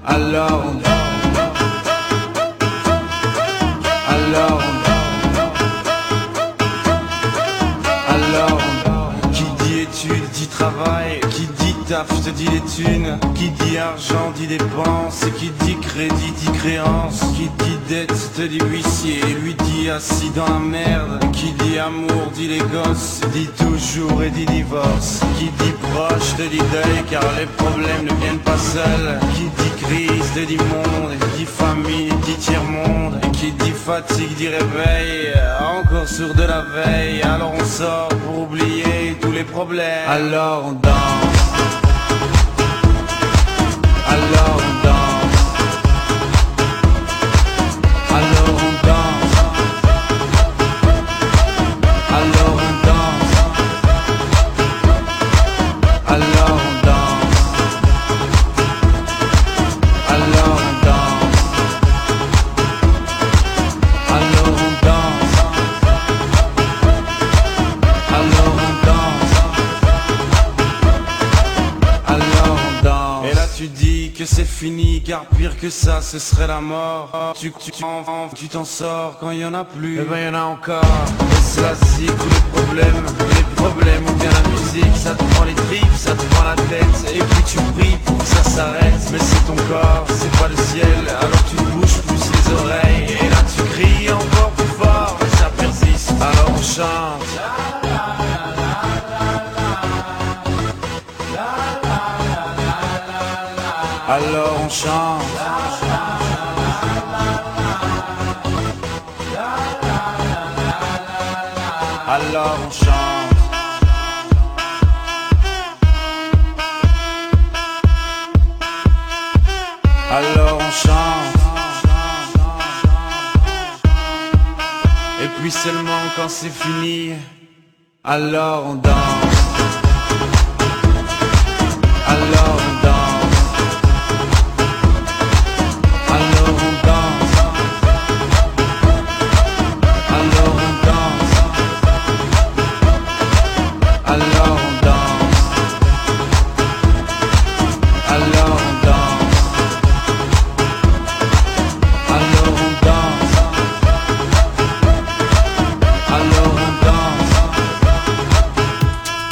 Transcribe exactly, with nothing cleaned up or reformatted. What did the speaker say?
Alors on Alors Alors qui dit études dit travail, qui dit taf te dit les thunes, qui dit argent dit dépenses, qui dit crédit dit créance, qui dit dette te dit huissier, lui dit assis dans la merde, qui dit amour dit les gosses, dit toujours et dit divorce, qui dit proche te dit deuil car les problèmes ne viennent pas seuls, qui dit crise te dit monde, dit famille dit tiers-monde, et qui dit fatigue dit réveil, encore sourd de la veille, alors on sort pour oublier tous les problèmes, alors on danse. Alors on danse. Alors on danse. Alors on danse. Alors on danse. Alors on danse. Alors on danse. Alors on danse. Alors on danse. Et là tu dis que c'est fini car pire que ça ce serait la mort. Tu tu tu t'en sors quand il y en a plus. Et ben y en a encore. Et c'est la zik ou les problèmes. Les problèmes ou bien la musique. Ça te prend les tripes, ça te prend la tête. Et puis tu pries pour que ça s'arrête. Mais c'est ton corps, c'est pas le ciel. Alors tu te bouges plus les oreilles. Et là tu cries encore plus fort. Mais ça persiste. Alors on chante. Alors on chante. Alors on chante. Alors on chante. Et puis seulement quand c'est fini, alors on danse. Alors on